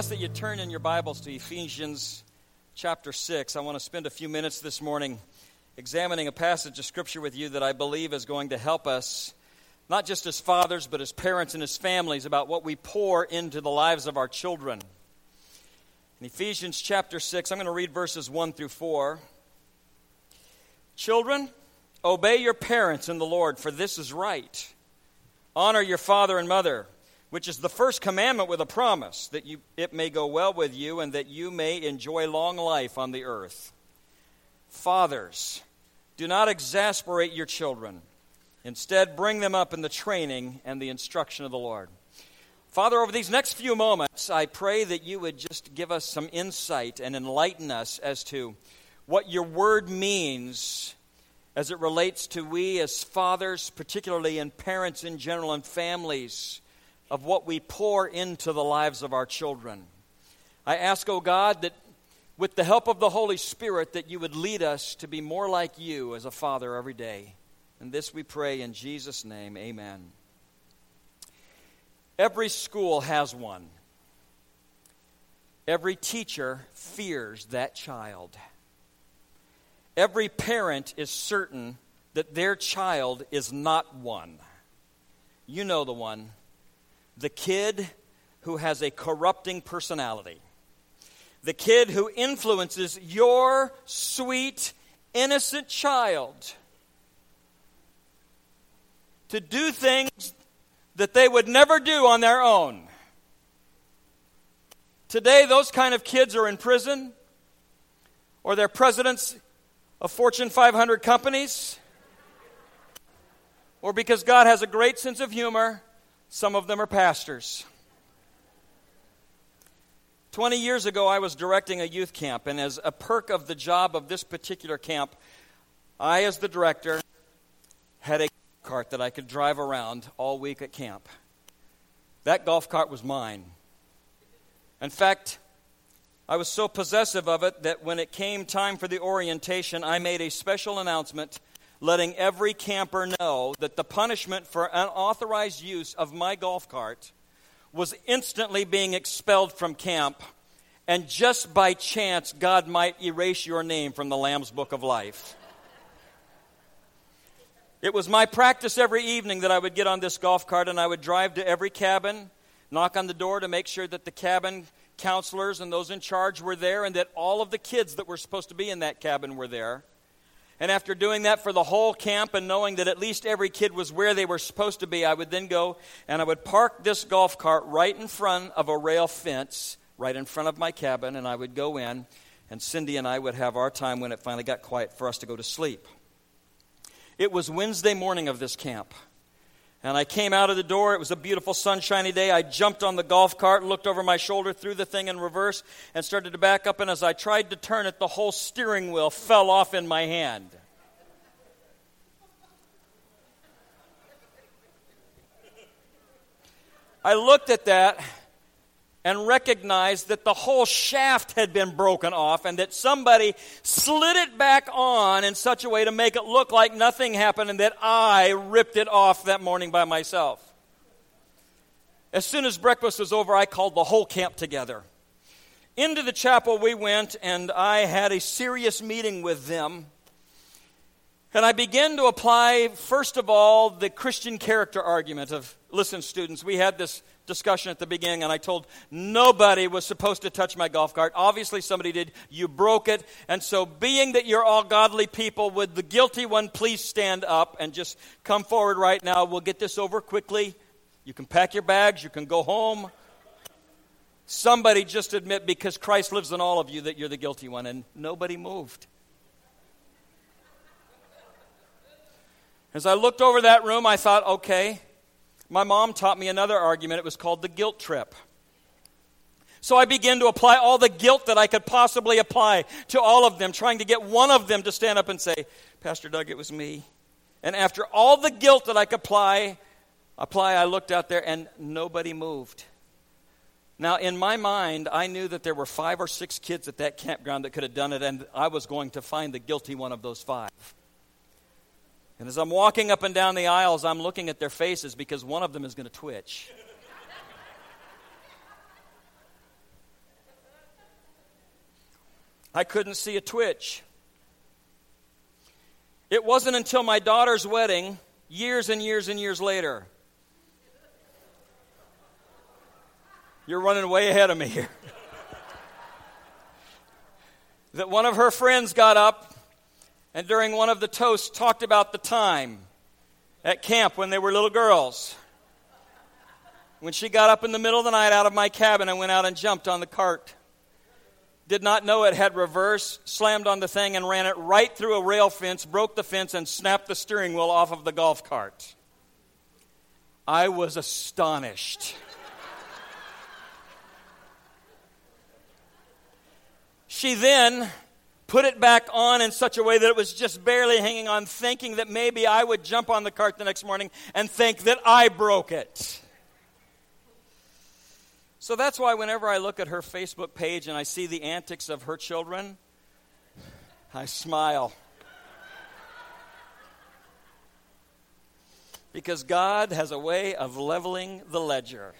ask that you turn in your Bibles to Ephesians chapter 6. I want to spend a few minutes this morning examining a passage of Scripture with you that I believe is going to help us, not just as fathers, but as parents and as families, about what we pour into the lives of our children. In Ephesians chapter 6, I'm going to read verses 1 through 4. Children, obey your parents in the Lord, for this is right. Honor your father and mother, which is the first commandment with a promise, that it may go well with you and that you may enjoy long life on the earth. Fathers, do not exasperate your children. Instead, bring them up in the training and the instruction of the Lord. Father, over these next few moments, I pray that you would just give us some insight and enlighten us as to what your word means as it relates to we as fathers, particularly, and parents in general, and families, of what we pour into the lives of our children. I ask, O God, that with the help of the Holy Spirit, that you would lead us to be more like you as a father every day. And this we pray in Jesus' name, amen. Every school has one. Every teacher fears that child. Every parent is certain that their child is not one. You know the one. The kid who has a corrupting personality. The kid who influences your sweet, innocent child to do things that they would never do on their own. Today, those kind of kids are in prison, or they're presidents of Fortune 500 companies, or because God has a great sense of humor, some of them are pastors. 20 years ago, I was directing a youth camp, and as a perk of the job of this particular camp, I, as the director, had a golf cart that I could drive around all week at camp. That golf cart was mine. In fact, I was so possessive of it that when it came time for the orientation, I made a special announcement letting every camper know that the punishment for unauthorized use of my golf cart was instantly being expelled from camp, and just by chance, God might erase your name from the Lamb's Book of Life. It was my practice every evening that I would get on this golf cart and I would drive to every cabin, knock on the door to make sure that the cabin counselors and those in charge were there and that all of the kids that were supposed to be in that cabin were there. And after doing that for the whole camp and knowing that at least every kid was where they were supposed to be, I would then go and I would park this golf cart right in front of a rail fence, right in front of my cabin, and I would go in, and Cindy and I would have our time when it finally got quiet for us to go to sleep. It was Wednesday morning of this camp, and I came out of the door. It was a beautiful sunshiny day. I jumped on the golf cart, looked over my shoulder, threw the thing in reverse, and started to back up. And as I tried to turn it, the whole steering wheel fell off in my hand. I looked at that and recognized that the whole shaft had been broken off and that somebody slid it back on in such a way to make it look like nothing happened and that I ripped it off that morning by myself. As soon as breakfast was over, I called the whole camp together. Into the chapel we went, and I had a serious meeting with them. And I began to apply, first of all, the Christian character argument of, listen, students, we had this discussion at the beginning, and I told nobody was supposed to touch my golf cart. Obviously, somebody did. You broke it. And so, being that you're all godly people, would the guilty one please stand up and just come forward right now? We'll get this over quickly. You can pack your bags. You can go home. Somebody just admit, because Christ lives in all of you, that you're the guilty one. And nobody moved. As I looked over that room, I thought, okay, my mom taught me another argument. It was called the guilt trip. So I began to apply all the guilt that I could possibly apply to all of them, trying to get one of them to stand up and say, Pastor Doug, it was me. And after all the guilt that I could apply, I looked out there and nobody moved. Now, in my mind, I knew that there were 5 or 6 kids at that campground that could have done it, and I was going to find the guilty one of those 5. And as I'm walking up and down the aisles, I'm looking at their faces because one of them is going to twitch. I couldn't see a twitch. It wasn't until my daughter's wedding, years and years and years later. You're running way ahead of me here. That one of her friends got up and during one of the toasts talked about the time at camp when they were little girls. When she got up in the middle of the night out of my cabin and went out and jumped on the cart. Did not know it had reverse, slammed on the thing and ran it right through a rail fence, broke the fence and snapped the steering wheel off of the golf cart. I was astonished. She then put it back on in such a way that it was just barely hanging on, thinking that maybe I would jump on the cart the next morning and think that I broke it. So that's why whenever I look at her Facebook page and I see the antics of her children, I smile. Because God has a way of leveling the ledger.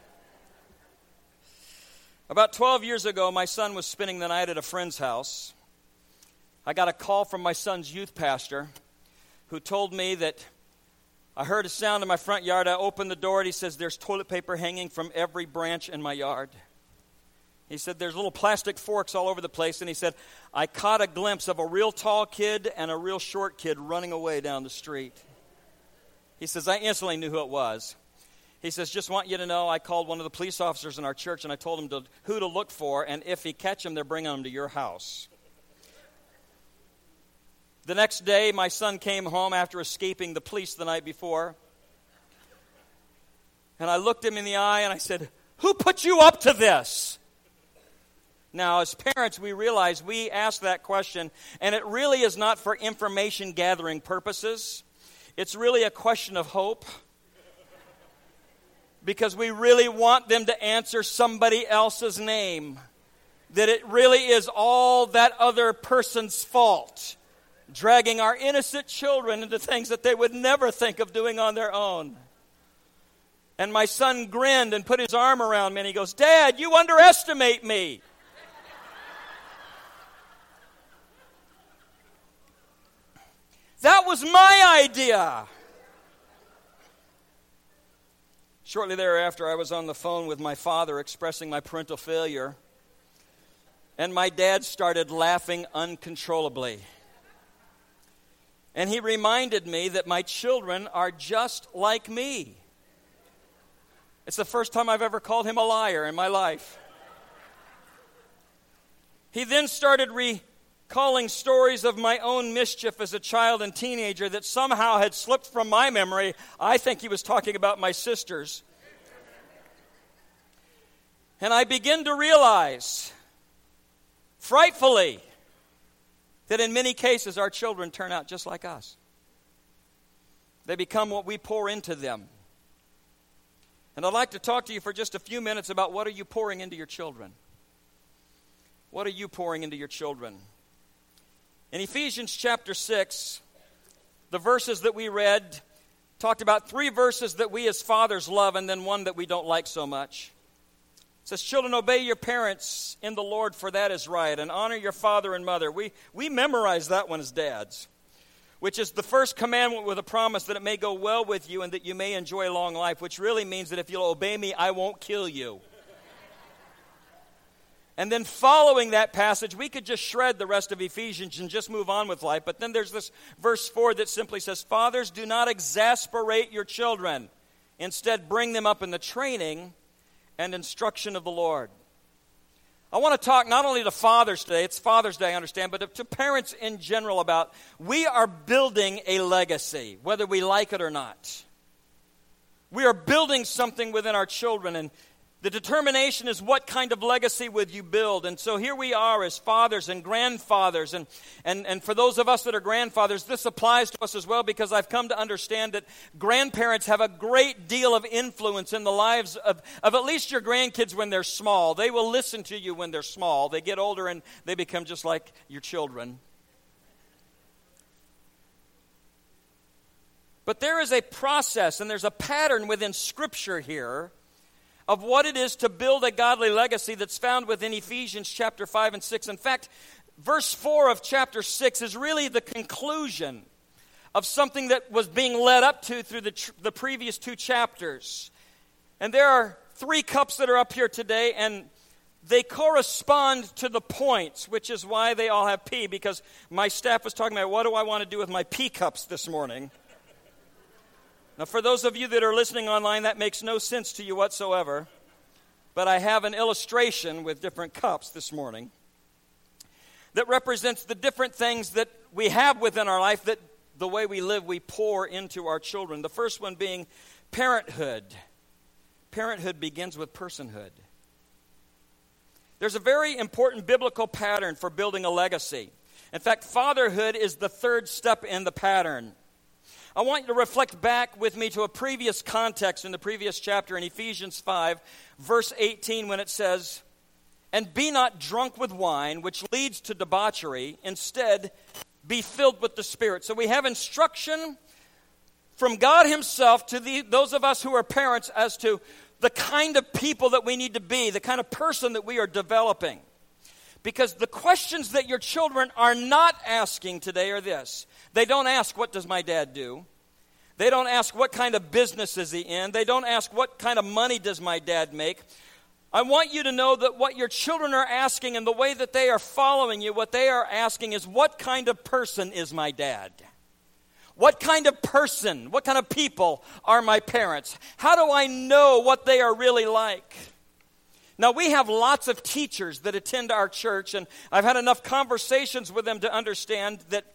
About 12 years ago, my son was spending the night at a friend's house. I got a call from my son's youth pastor who told me that I heard a sound in my front yard. I opened the door and he says, there's toilet paper hanging from every branch in my yard. He said, there's little plastic forks all over the place. And he said, I caught a glimpse of a real tall kid and a real short kid running away down the street. He says, I instantly knew who it was. He says, just want you to know, I called one of the police officers in our church and I told him who to look for. And if he catch him, they're bringing him to your house. The next day, my son came home after escaping the police the night before. And I looked him in the eye and I said, who put you up to this? Now, as parents, we realize we ask that question, and it really is not for information gathering purposes. It's really a question of hope. Because we really want them to answer somebody else's name. That it really is all that other person's fault. Dragging our innocent children into things that they would never think of doing on their own. And my son grinned and put his arm around me and he goes, Dad, you underestimate me. That was my idea. Shortly thereafter, I was on the phone with my father expressing my parental failure. And my dad started laughing uncontrollably. And he reminded me that my children are just like me. It's the first time I've ever called him a liar in my life. He then started recalling stories of my own mischief as a child and teenager that somehow had slipped from my memory. I think he was talking about my sisters. And I begin to realize, frightfully, that in many cases our children turn out just like us. They become what we pour into them. And I'd like to talk to you for just a few minutes about what are you pouring into your children. What are you pouring into your children? In Ephesians chapter 6, the verses that we read talked about 3 verses that we as fathers love and then one that we don't like so much. It says, children, obey your parents in the Lord, for that is right, and honor your father and mother. We memorize that one as dads, which is the first commandment with a promise that it may go well with you and that you may enjoy long life, which really means that if you'll obey me, I won't kill you. And then following that passage, we could just shred the rest of Ephesians and just move on with life. But then there's this verse 4 that simply says, fathers, do not exasperate your children. Instead, bring them up in the training and instruction of the Lord. I want to talk not only to fathers today, it's Father's Day, I understand, but to parents in general about we are building a legacy, whether we like it or not. We are building something within our children, and the determination is what kind of legacy would you build. And so here we are as fathers and grandfathers. And for those of us that are grandfathers, this applies to us as well, because I've come to understand that grandparents have a great deal of influence in the lives of at least your grandkids when they're small. They will listen to you when they're small. They get older and they become just like your children. But there is a process and there's a pattern within Scripture here of what it is to build a godly legacy that's found within Ephesians chapter 5 and 6. In fact, verse 4 of chapter 6 is really the conclusion of something that was being led up to through the previous 2 chapters. And there are 3 cups that are up here today, and they correspond to the points, which is why they all have P, because my staff was talking about, what do I want to do with my P cups this morning? Now, for those of you that are listening online, that makes no sense to you whatsoever, but I have an illustration with different cups this morning that represents the different things that we have within our life that the way we live, we pour into our children. The first one being parenthood. Parenthood begins with personhood. There's a very important biblical pattern for building a legacy. In fact, fatherhood is the 3rd step in the pattern. I want you to reflect back with me to a previous context in the previous chapter in Ephesians 5, verse 18, when it says, "And be not drunk with wine, which leads to debauchery. Instead, be filled with the Spirit." So we have instruction from God himself to those of us who are parents as to the kind of people that we need to be, the kind of person that we are developing. Because the questions that your children are not asking today are this. They don't ask, what does my dad do? They don't ask, what kind of business is he in? They don't ask, what kind of money does my dad make? I want you to know that what your children are asking and the way that they are following you, what they are asking is, what kind of person is my dad? What kind of person, what kind of people are my parents? How do I know what they are really like? Now, we have lots of teachers that attend our church, and I've had enough conversations with them to understand that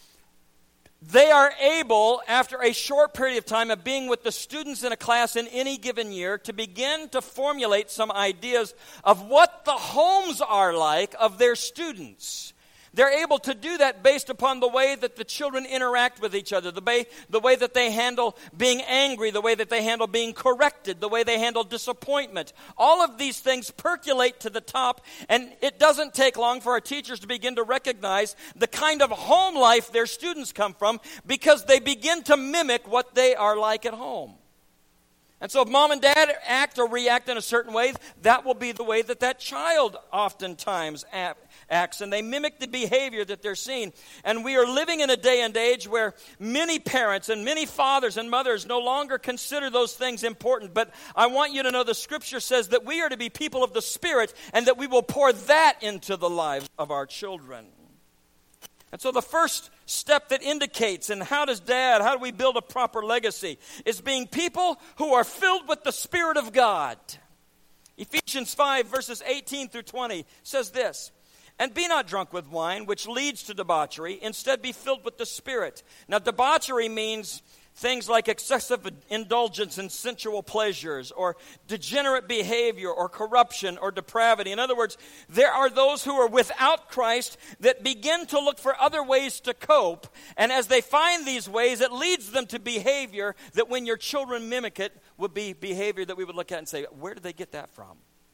they are able, after a short period of time of being with the students in a class in any given year, to begin to formulate some ideas of what the homes are like of their students. They're able to do that based upon the way that the children interact with each other, the way that they handle being angry, the way that they handle being corrected, the way they handle disappointment. All of these things percolate to the top, and it doesn't take long for our teachers to begin to recognize the kind of home life their students come from, because they begin to mimic what they are like at home. And so if mom and dad act or react in a certain way, that will be the way that that child oftentimes acts, and they mimic the behavior that they're seeing. And we are living in a day and age where many parents and many fathers and mothers no longer consider those things important. But I want you to know the Scripture says that we are to be people of the Spirit, and that we will pour that into the lives of our children. And so the first step that indicates, and how do we build a proper legacy, is being people who are filled with the Spirit of God. Ephesians 5, verses 18 through 20 says this, "And be not drunk with wine, which leads to debauchery. Instead, be filled with the Spirit." Now, debauchery means things like excessive indulgence in sensual pleasures, or degenerate behavior, or corruption, or depravity. In other words, there are those who are without Christ that begin to look for other ways to cope, and as they find these ways, it leads them to behavior that, when your children mimic it, would be behavior that we would look at and say, where did they get that from?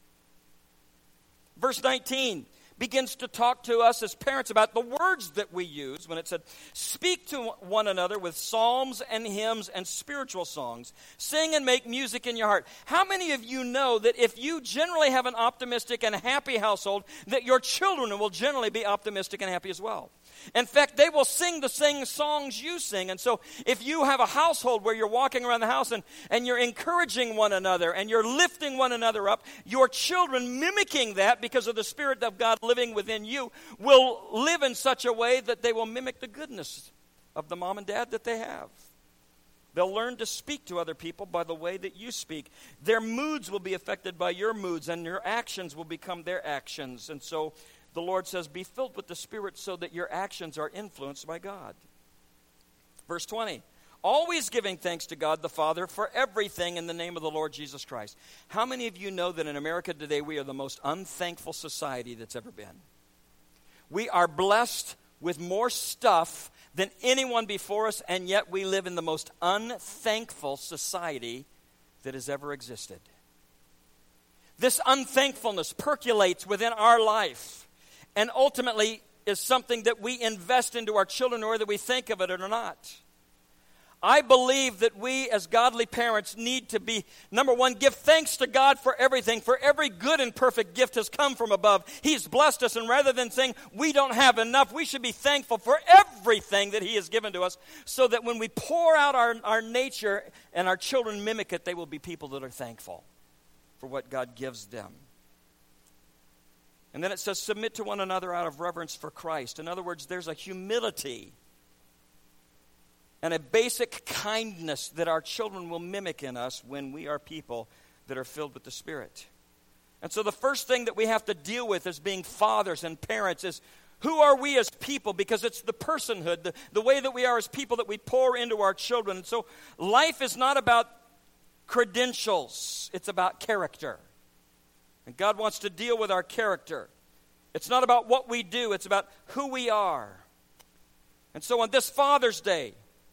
Verse 19 begins to talk to us as parents about the words that we use when it said, "Speak to one another with psalms and hymns and spiritual songs. Sing and make music in your heart." How many of you know that if you generally have an optimistic and happy household, that your children will generally be optimistic and happy as well? In fact, they will sing the same songs you sing. And so if you have a household where you're walking around the house and you're encouraging one another and you're lifting one another up, your children, mimicking that because of the Spirit of God living within you, will live in such a way that they will mimic the goodness of the mom and dad that they have. They'll learn to speak to other people by the way that you speak. Their moods will be affected by your moods, and your actions will become their actions. And so the Lord says, be filled with the Spirit so that your actions are influenced by God. Verse 20, always giving thanks to God the Father for everything in the name of the Lord Jesus Christ. How many of you know that in America today we are the most unthankful society that's ever been? We are blessed with more stuff than anyone before us, and yet we live in the most unthankful society that has ever existed. This unthankfulness percolates within our life, and ultimately is something that we invest into our children, whether we think of it or not. I believe that we as godly parents need to be, number one, give thanks to God for everything, for every good and perfect gift has come from above. He's blessed us, and rather than saying we don't have enough, we should be thankful for everything that He has given to us, so that when we pour out our nature and our children mimic it, they will be people that are thankful for what God gives them. And then it says, submit to one another out of reverence for Christ. In other words, there's a humility and a basic kindness that our children will mimic in us when we are people that are filled with the Spirit. And so the first thing that we have to deal with as being fathers and parents is, who are we as people? Because it's the personhood, the way that we are as people that we pour into our children. And so life is not about credentials. It's about character. And God wants to deal with our character. It's not about what we do. It's about who we are. And so on this Father's Day,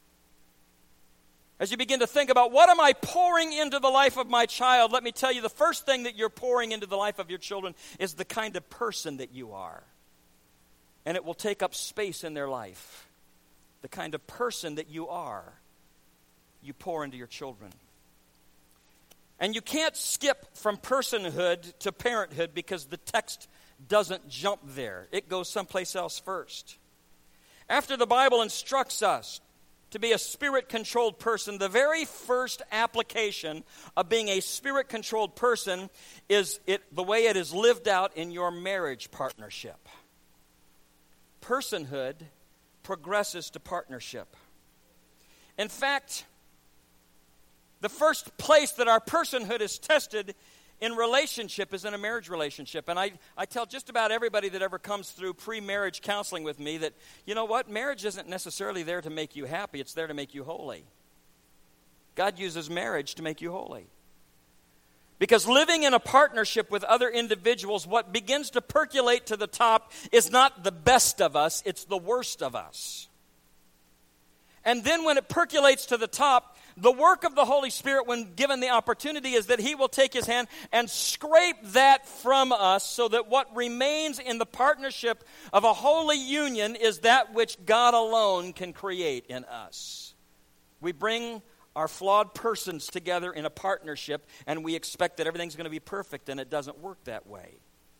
as you begin to think about, what am I pouring into the life of my child? Let me tell you, the first thing that you're pouring into the life of your children is the kind of person that you are. And it will take up space in their life. The kind of person that you are, you pour into your children. And you can't skip from personhood to parenthood because the text doesn't jump there. It goes someplace else first. After the Bible instructs us to be a Spirit-controlled person, the very first application of being a Spirit-controlled person is the way it is lived out in your marriage partnership. Personhood progresses to partnership. In fact, the first place that our personhood is tested in relationship is in a marriage relationship. And I tell just about everybody that ever comes through pre-marriage counseling with me that, you know what, marriage isn't necessarily there to make you happy, it's there to make you holy. God uses marriage to make you holy. Because living in a partnership with other individuals, what begins to percolate to the top is not the best of us, it's the worst of us. And then when it percolates to the top, the work of the Holy Spirit, when given the opportunity, is that He will take His hand and scrape that from us so that what remains in the partnership of a holy union is that which God alone can create in us. We bring our flawed persons together in a partnership, and we expect that everything's going to be perfect, and it doesn't work that way.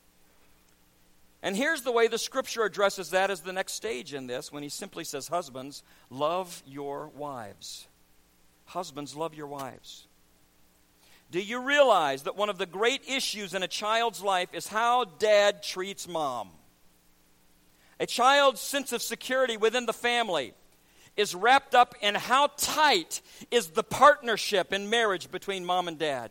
And here's the way the Scripture addresses that as the next stage in this, when He simply says, husbands, love your wives. Husbands, love your wives. Do you realize that one of the great issues in a child's life is how dad treats mom? A child's sense of security within the family is wrapped up in how tight is the partnership in marriage between mom and dad.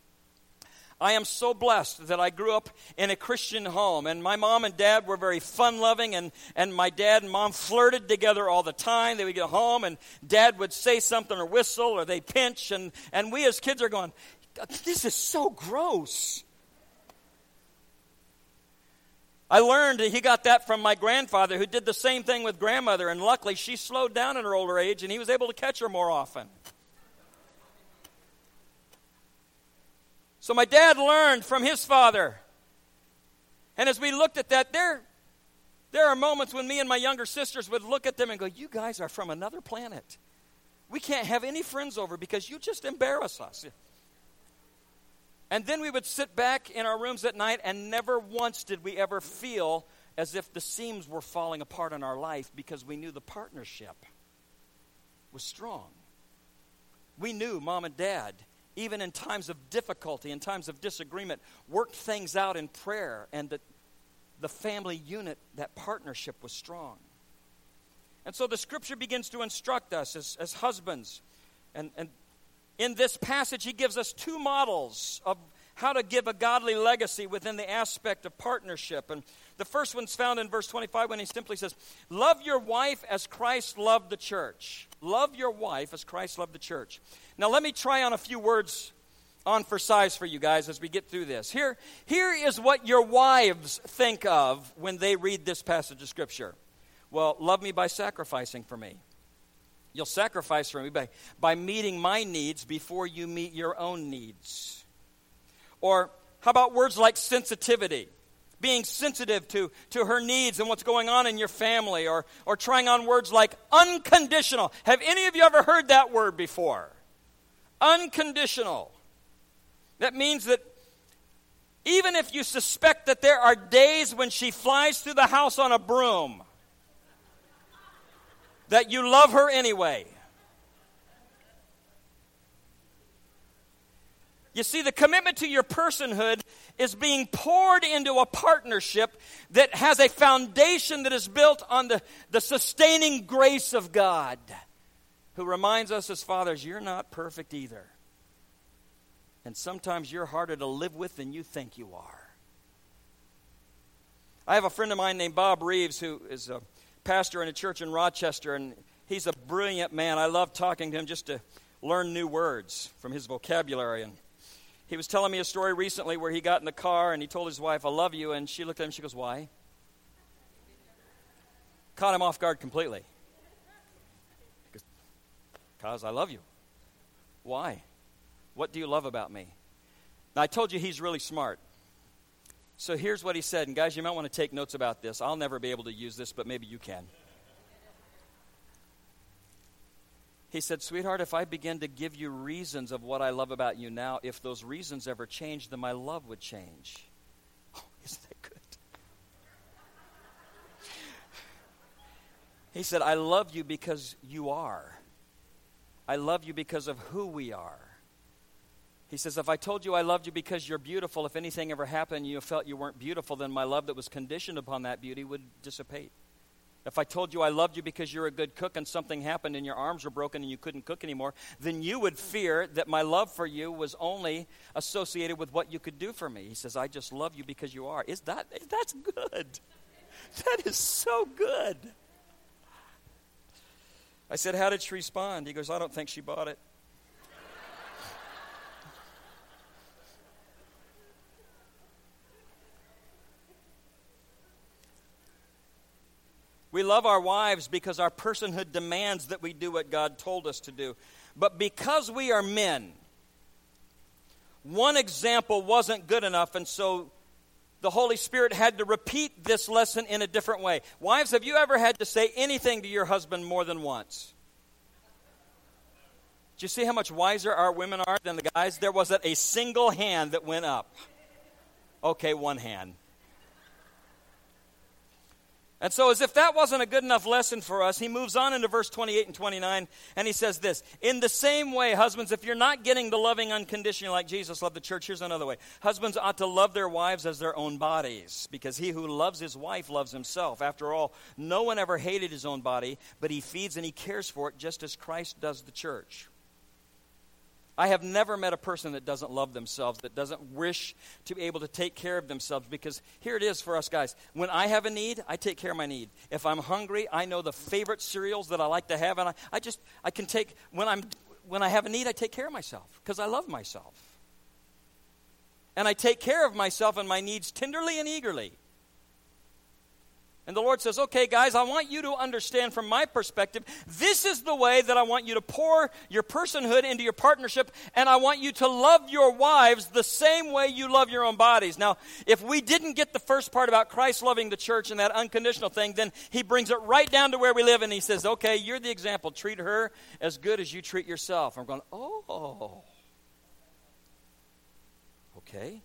I am so blessed that I grew up in a Christian home, and my mom and dad were very fun-loving, and my dad and mom flirted together all the time. They would get home, and dad would say something or whistle, or they'd pinch, and we as kids are going, this is so gross. I learned that he got that from my grandfather, who did the same thing with grandmother, and luckily she slowed down in her older age, and he was able to catch her more often. So my dad learned from his father. And as we looked at that, there are moments when me and my younger sisters would look at them and go, you guys are from another planet. We can't have any friends over because you just embarrass us. And then we would sit back in our rooms at night, and never once did we ever feel as if the seams were falling apart in our life, because we knew the partnership was strong. We knew mom and dad, even in times of difficulty, in times of disagreement, worked things out in prayer, and that the family unit, that partnership was strong. And so the Scripture begins to instruct us as husbands. And in this passage, he gives us two models of how to give a godly legacy within the aspect of partnership. And the first one's found in verse 25 when he simply says, love your wife as Christ loved the church. Love your wife as Christ loved the church. Now let me try on a few words on for size for you guys as we get through this. Here is what your wives think of when they read this passage of Scripture. Well, love me by sacrificing for me. You'll sacrifice for me by meeting my needs before you meet your own needs. Or how about words like sensitivity? being sensitive to her needs and what's going on in your family, or trying on words like unconditional. Have any of you ever heard that word before? Unconditional. That means that even if you suspect that there are days when she flies through the house on a broom, that you love her anyway. You see, the commitment to your personhood is being poured into a partnership that has a foundation that is built on the sustaining grace of God, who reminds us as fathers, you're not perfect either. And sometimes you're harder to live with than you think you are. I have a friend of mine named Bob Reeves, who is a pastor in a church in Rochester, and he's a brilliant man. I love talking to him just to learn new words from his vocabulary. And he was telling me a story recently where he got in the car and he told his wife, I love you, and she looked at him and she goes, why? Caught him off guard completely. Because I love you. Why? What do you love about me? Now, I told you he's really smart. So here's what he said. And guys, you might want to take notes about this. I'll never be able to use this, but maybe you can. He said, sweetheart, if I begin to give you reasons of what I love about you now, if those reasons ever change, then my love would change. Oh, isn't that good? He said, I love you because you are. I love you because of who we are. He says, if I told you I loved you because you're beautiful, if anything ever happened and you felt you weren't beautiful, then my love that was conditioned upon that beauty would dissipate. If I told you I loved you because you're a good cook and something happened and your arms were broken and you couldn't cook anymore, then you would fear that my love for you was only associated with what you could do for me. He says, I just love you because you are. That's good. That is so good. I said, how did she respond? He goes, I don't think she bought it. We love our wives because our personhood demands that we do what God told us to do. But because we are men, one example wasn't good enough, and so the Holy Spirit had to repeat this lesson in a different way. Wives, have you ever had to say anything to your husband more than once? Do you see how much wiser our women are than the guys? There wasn't a single hand that went up. Okay, one hand. And so as if that wasn't a good enough lesson for us, he moves on into verse 28 and 29, and he says this, in the same way, husbands, if you're not getting the loving unconditionally like Jesus loved the church, here's another way. Husbands ought to love their wives as their own bodies, because he who loves his wife loves himself. After all, no one ever hated his own body, but he feeds and he cares for it just as Christ does the church. I have never met a person that doesn't love themselves, that doesn't wish to be able to take care of themselves, because here it is for us guys. When I have a need, I take care of my need. If I'm hungry, I know the favorite cereals that I like to have, and I can take, when I have a need, I take care of myself, because I love myself. And I take care of myself and my needs tenderly and eagerly. And the Lord says, okay, guys, I want you to understand from my perspective, this is the way that I want you to pour your personhood into your partnership, and I want you to love your wives the same way you love your own bodies. Now, if we didn't get the first part about Christ loving the church and that unconditional thing, then he brings it right down to where we live, and he says, okay, you're the example. Treat her as good as you treat yourself. I'm going, oh, okay.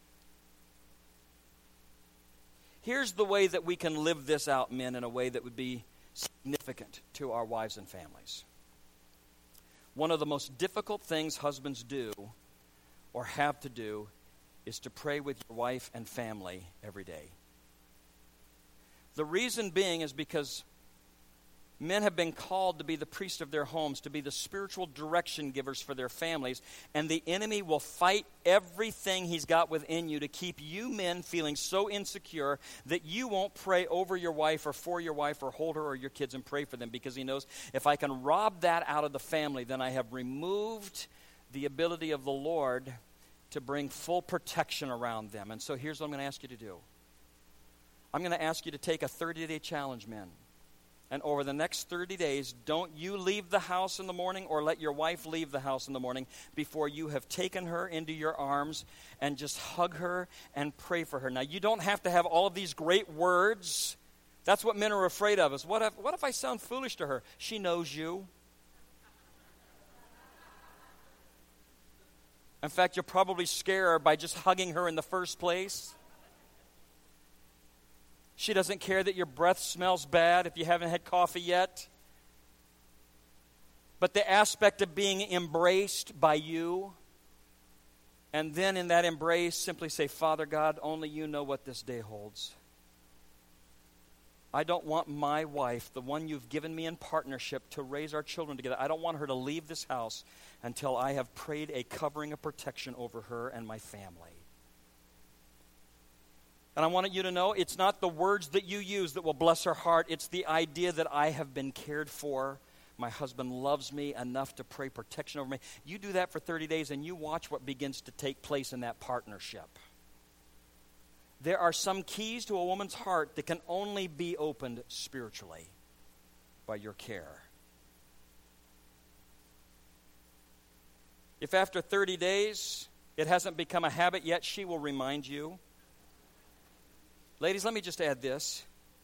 Here's the way that we can live this out, men, in a way that would be significant to our wives and families. One of the most difficult things husbands do or have to do is to pray with your wife and family every day. The reason being is because men have been called to be the priest of their homes, to be the spiritual direction givers for their families, and the enemy will fight everything he's got within you to keep you men feeling so insecure that you won't pray over your wife or for your wife or hold her or your kids and pray for them, because he knows if I can rob that out of the family, then I have removed the ability of the Lord to bring full protection around them. And so here's what I'm going to ask you to do. I'm going to ask you to take a 30-day challenge, men. And over the next 30 days, don't you leave the house in the morning or let your wife leave the house in the morning before you have taken her into your arms and just hug her and pray for her. Now, you don't have to have all of these great words. That's what men are afraid of, is what if I sound foolish to her? She knows you. In fact, you'll probably scare her by just hugging her in the first place. She doesn't care that your breath smells bad if you haven't had coffee yet. But the aspect of being embraced by you, and then in that embrace, simply say, Father God, only you know what this day holds. I don't want my wife, the one you've given me in partnership to raise our children together, I don't want her to leave this house until I have prayed a covering of protection over her and my family. And I wanted you to know, it's not the words that you use that will bless her heart. It's the idea that I have been cared for. My husband loves me enough to pray protection over me. You do that for 30 days and you watch what begins to take place in that partnership. There are some keys to a woman's heart that can only be opened spiritually by your care. If after 30 days it hasn't become a habit yet, she will remind you. Ladies, let me just add this.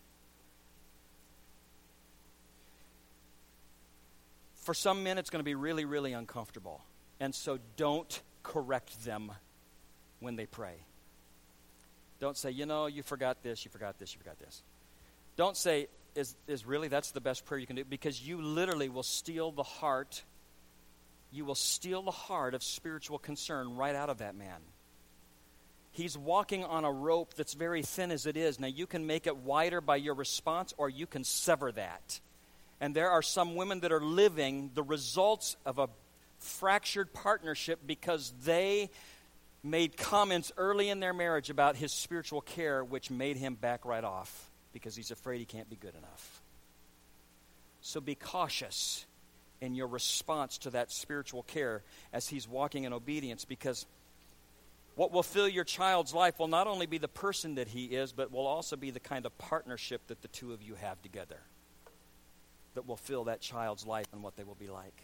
For some men, it's going to be really, really uncomfortable. And so don't correct them when they pray. Don't say, you forgot this, you forgot this, you forgot this. Don't say, is really, that's the best prayer you can do? Because you literally will steal the heart. You will steal the heart of spiritual concern right out of that man. He's walking on a rope that's very thin as it is. Now, you can make it wider by your response, or you can sever that. And there are some women that are living the results of a fractured partnership because they made comments early in their marriage about his spiritual care, which made him back right off because he's afraid he can't be good enough. So be cautious in your response to that spiritual care as he's walking in obedience, because what will fill your child's life will not only be the person that he is, but will also be the kind of partnership that the two of you have together that will fill that child's life and what they will be like.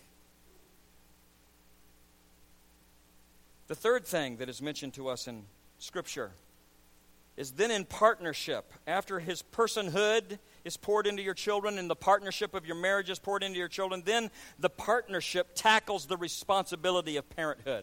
The third thing that is mentioned to us in Scripture is then in partnership, after his personhood is poured into your children and the partnership of your marriage is poured into your children, then the partnership tackles the responsibility of parenthood.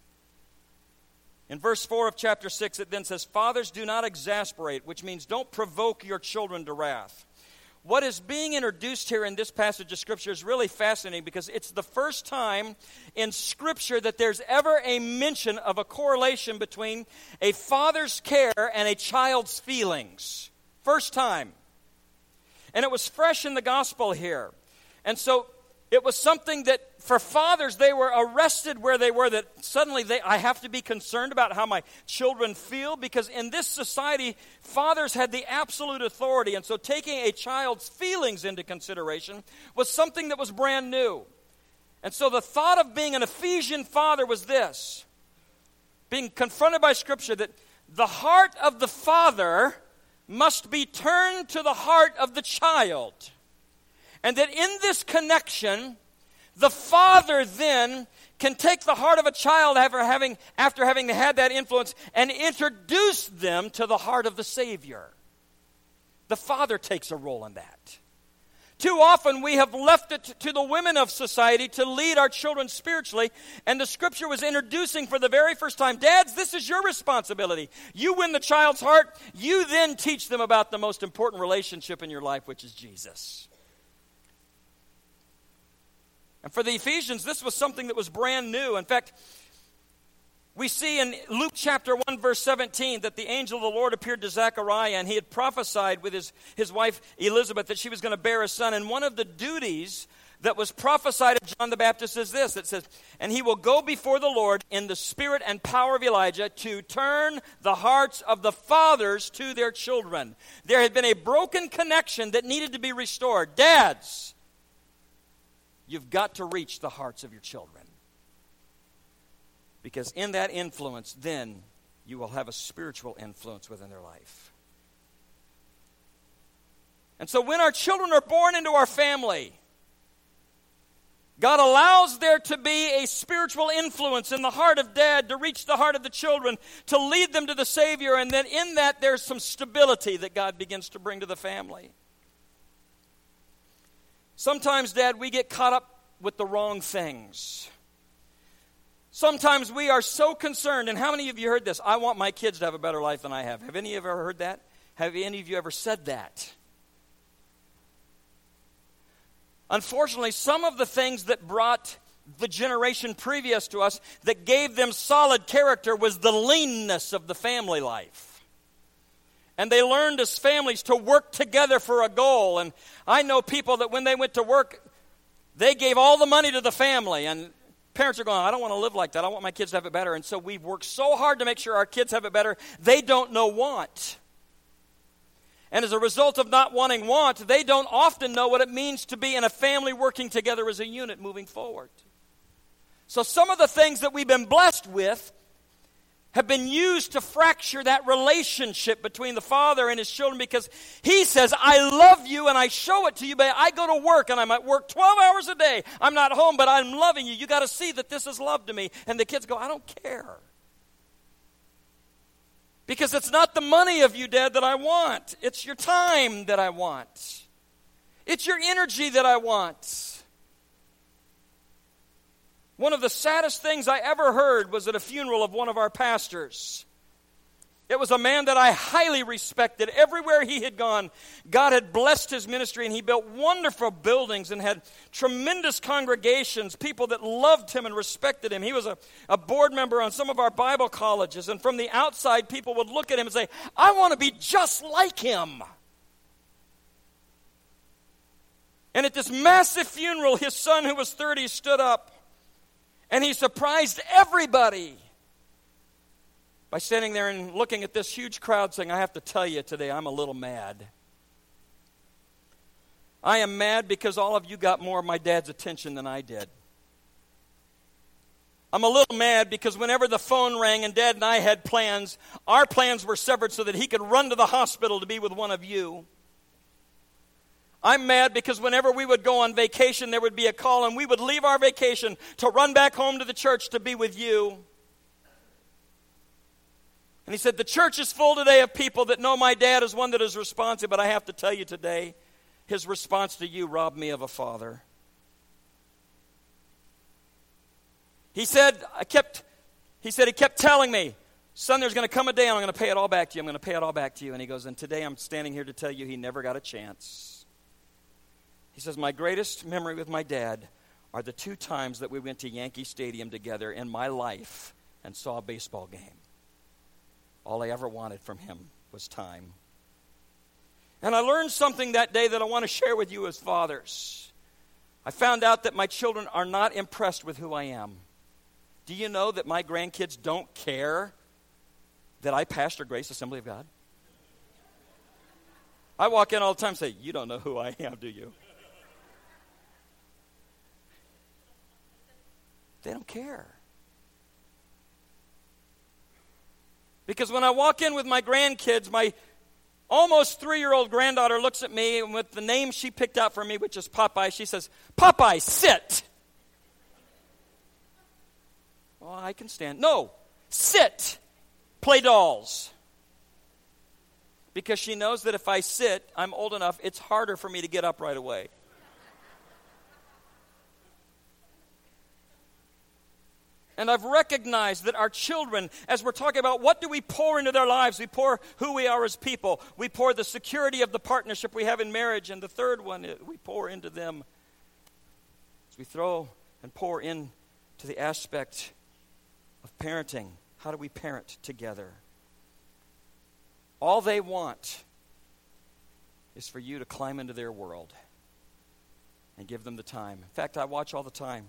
In verse 4 of chapter 6, it then says, Fathers, do not exasperate, which means don't provoke your children to wrath. What is being introduced here in this passage of Scripture is really fascinating because it's the first time in Scripture that there's ever a mention of a correlation between a father's care and a child's feelings. First time. And it was fresh in the gospel here. And so it was something that for fathers, they were arrested where they were, that suddenly I have to be concerned about how my children feel, because in this society, fathers had the absolute authority. And so taking a child's feelings into consideration was something that was brand new. And so the thought of being an Ephesian father was this: being confronted by Scripture that the heart of the father must be turned to the heart of the child. And that in this connection, the father then can take the heart of a child after having had that influence and introduce them to the heart of the Savior. The father takes a role in that. Too often we have left it to the women of society to lead our children spiritually, and the Scripture was introducing for the very first time, dads, this is your responsibility. You win the child's heart, you then teach them about the most important relationship in your life, which is Jesus. And for the Ephesians, this was something that was brand new. In fact, we see in Luke chapter 1, verse 17, that the angel of the Lord appeared to Zechariah, and he had prophesied with his wife Elizabeth that she was going to bear a son. And one of the duties that was prophesied of John the Baptist is this. It says, and he will go before the Lord in the spirit and power of Elijah to turn the hearts of the fathers to their children. There had been a broken connection that needed to be restored. Dads, you've got to reach the hearts of your children. Because in that influence, then, you will have a spiritual influence within their life. And so when our children are born into our family, God allows there to be a spiritual influence in the heart of dad to reach the heart of the children, to lead them to the Savior, and then in that there's some stability that God begins to bring to the family. Sometimes, Dad, we get caught up with the wrong things. Sometimes we are so concerned, and how many of you heard this? I want my kids to have a better life than I have. Have any of you ever heard that? Have any of you ever said that? Unfortunately, some of the things that brought the generation previous to us, that gave them solid character, was the leanness of the family life. And they learned as families to work together for a goal. And I know people that when they went to work, they gave all the money to the family. And parents are going, I don't want to live like that. I want my kids to have it better. And so we've worked so hard to make sure our kids have it better, they don't know want. And as a result of not wanting want, they don't often know what it means to be in a family working together as a unit moving forward. So some of the things that we've been blessed with have been used to fracture that relationship between the father and his children, because he says, I love you and I show it to you, but I go to work and I might work 12 hours a day. I'm not home, but I'm loving you. You got to see that this is love to me. And the kids go, I don't care. Because it's not the money of you, Dad, that I want. It's your time that I want. It's your energy that I want. One of the saddest things I ever heard was at a funeral of one of our pastors. It was a man that I highly respected. Everywhere he had gone, God had blessed his ministry, and he built wonderful buildings and had tremendous congregations, people that loved him and respected him. He was a board member on some of our Bible colleges, and from the outside, people would look at him and say, I want to be just like him. And at this massive funeral, his son, who was 30, stood up, and he surprised everybody by standing there and looking at this huge crowd saying, I have to tell you today, I'm a little mad. I am mad because all of you got more of my dad's attention than I did. I'm a little mad because whenever the phone rang and Dad and I had plans, our plans were severed so that he could run to the hospital to be with one of you. I'm mad because whenever we would go on vacation, there would be a call and we would leave our vacation to run back home to the church to be with you. And he said, the church is full today of people that know my dad is one that is responsive, but I have to tell you today, his response to you robbed me of a father. He kept telling me, son, there's going to come a day and I'm going to pay it all back to you. I'm going to pay it all back to you. And he goes, and today I'm standing here to tell you he never got a chance. He says, my greatest memory with my dad are the 2 times that we went to Yankee Stadium together in my life and saw a baseball game. All I ever wanted from him was time. And I learned something that day that I want to share with you as fathers. I found out that my children are not impressed with who I am. Do you know that my grandkids don't care that I pastor Grace Assembly of God? I walk in all the time and say, you don't know who I am, do you? They don't care. Because when I walk in with my grandkids, my almost 3-year-old granddaughter looks at me, and with the name she picked out for me, which is Popeye, she says, Popeye, sit. Well, I can stand. No, sit. Play dolls. Because she knows that if I sit, I'm old enough, it's harder for me to get up right away. And I've recognized that our children, as we're talking about what do we pour into their lives, we pour who we are as people. We pour the security of the partnership we have in marriage. And the third one, we pour into them as we throw and pour into the aspect of parenting. How do we parent together? All they want is for you to climb into their world and give them the time. In fact, I watch all the time.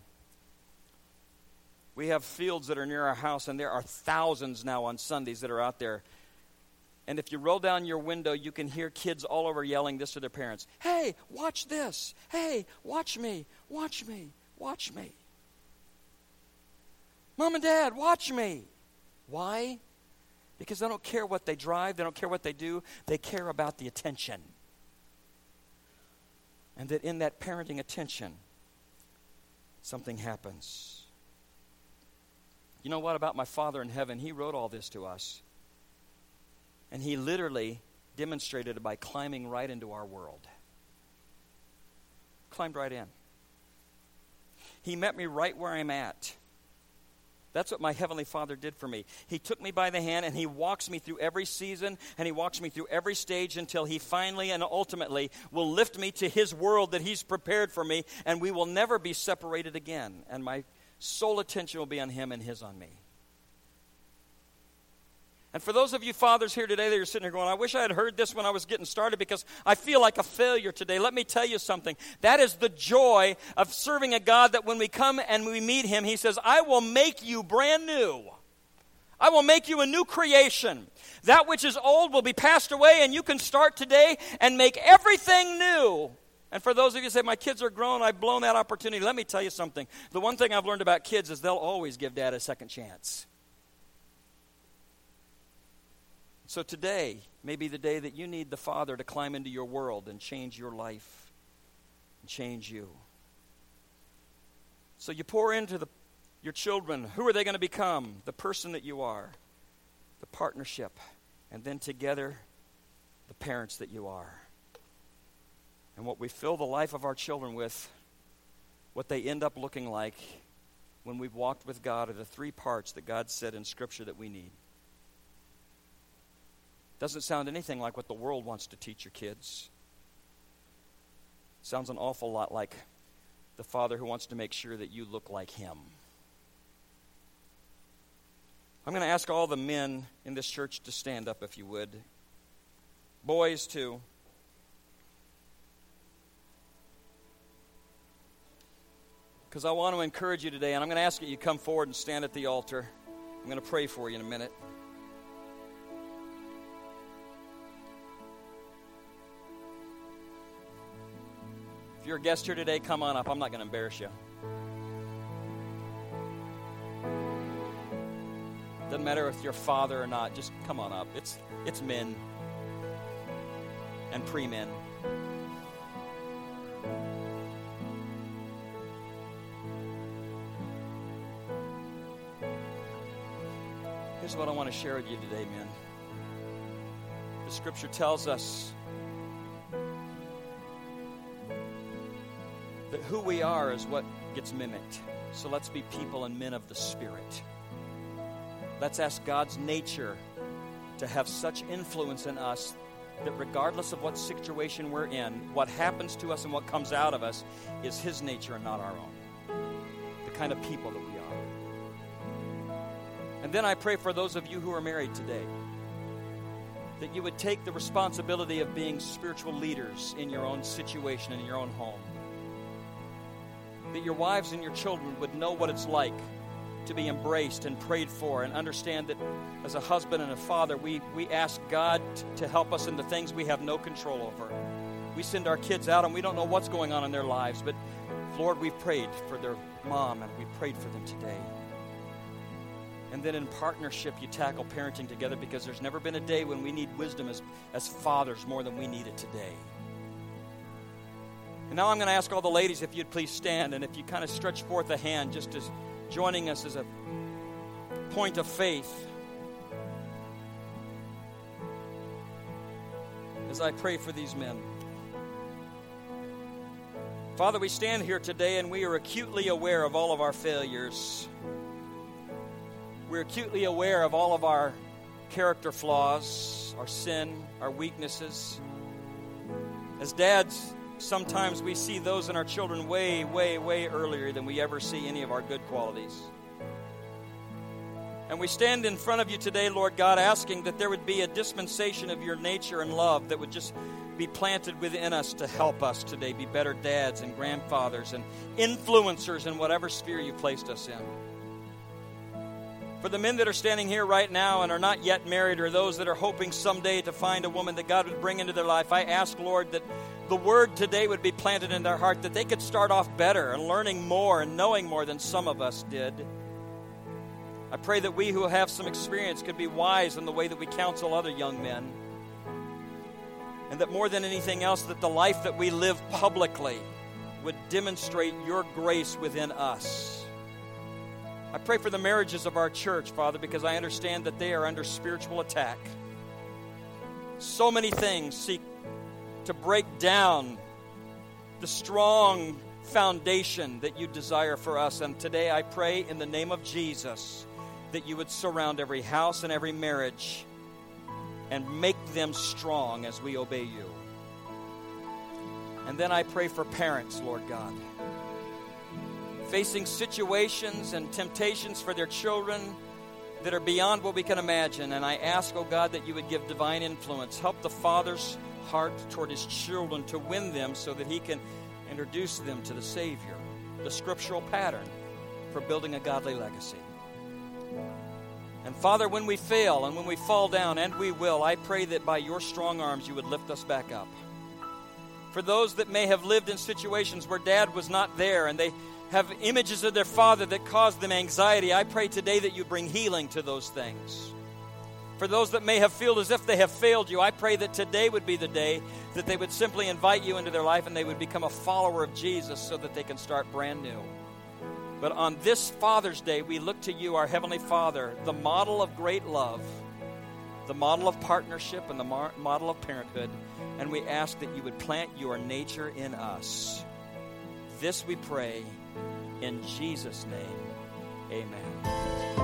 We have fields that are near our house, and there are thousands now on Sundays that are out there. And if you roll down your window, you can hear kids all over yelling this to their parents. Hey, watch this. Hey, watch me. Watch me. Watch me. Mom and Dad, watch me. Why? Because they don't care what they drive. They don't care what they do. They care about the attention. And that in that parenting attention, something happens. You know what about my Father in heaven? He wrote all this to us. And he literally demonstrated it by climbing right into our world. Climbed right in. He met me right where I'm at. That's what my Heavenly Father did for me. He took me by the hand and He walks me through every season and He walks me through every stage until He finally and ultimately will lift me to His world that He's prepared for me, and we will never be separated again. And my sole attention will be on Him and His on me. And for those of you fathers here today that are sitting here going, I wish I had heard this when I was getting started because I feel like a failure today. Let me tell you something. That is the joy of serving a God that when we come and we meet Him, He says, I will make you brand new. I will make you a new creation. That which is old will be passed away, and you can start today and make everything new. And for those of you who say, my kids are grown, I've blown that opportunity. Let me tell you something. The one thing I've learned about kids is they'll always give Dad a second chance. So today may be the day that you need the Father to climb into your world and change your life and change you. So you pour into your children. Who are they going to become? The person that you are, the partnership, and then together, the parents that you are. And what we fill the life of our children with, what they end up looking like when we've walked with God, are the three parts that God said in Scripture that we need. Doesn't sound anything like what the world wants to teach your kids. Sounds an awful lot like the father who wants to make sure that you look like him. I'm going to ask all the men in this church to stand up if you would. Boys too. Because I want to encourage you today, and I'm going to ask that you come forward and stand at the altar. I'm going to pray for you in a minute. If you're a guest here today, come on up. I'm not going to embarrass you. Doesn't matter if you're a father or not. Just come on up. It's men and pre-men. Here's what I want to share with you today, men. The Scripture tells us that who we are is what gets mimicked. So let's be people and men of the Spirit. Let's ask God's nature to have such influence in us that regardless of what situation we're in, what happens to us and what comes out of us is His nature and not our own. The kind of people that we are. And then I pray for those of you who are married today, that you would take the responsibility of being spiritual leaders in your own situation, in your own home. That your wives and your children would know what it's like to be embraced and prayed for, and understand that as a husband and a father, we ask God to help us in the things we have no control over. We send our kids out and we don't know what's going on in their lives, but Lord, we've prayed for their mom and we prayed for them today. And then in partnership, you tackle parenting together, because there's never been a day when we need wisdom as fathers more than we need it today. And now I'm going to ask all the ladies if you'd please stand, and if you kind of stretch forth a hand just as joining us as a point of faith as I pray for these men. Father, we stand here today and we are acutely aware of all of our failures. We're acutely aware of all of our character flaws, our sin, our weaknesses. As dads, sometimes we see those in our children way, way, way earlier than we ever see any of our good qualities. And we stand in front of you today, Lord God, asking that there would be a dispensation of your nature and love that would just be planted within us to help us today be better dads and grandfathers and influencers in whatever sphere you placed us in. For the men that are standing here right now and are not yet married, or those that are hoping someday to find a woman that God would bring into their life, I ask, Lord, that the word today would be planted in their heart, that they could start off better and learning more and knowing more than some of us did. I pray that we who have some experience could be wise in the way that we counsel other young men. And that more than anything else, that the life that we live publicly would demonstrate your grace within us. I pray for the marriages of our church, Father, because I understand that they are under spiritual attack. So many things seek to break down the strong foundation that you desire for us. And today I pray in the name of Jesus that you would surround every house and every marriage and make them strong as we obey you. And then I pray for parents, Lord God, facing situations and temptations for their children that are beyond what we can imagine. And I ask, oh God, that you would give divine influence. Help the father's heart toward his children to win them so that he can introduce them to the Savior, the scriptural pattern for building a godly legacy. And Father, when we fail and when we fall down, and we will, I pray that by your strong arms you would lift us back up. For those that may have lived in situations where Dad was not there and they have images of their father that cause them anxiety, I pray today that you bring healing to those things. For those that may have felt as if they have failed you, I pray that today would be the day that they would simply invite you into their life and they would become a follower of Jesus so that they can start brand new. But on this Father's Day, we look to you, our Heavenly Father, the model of great love, the model of partnership, and the model of parenthood, and we ask that you would plant your nature in us. This we pray in Jesus' name. Amen.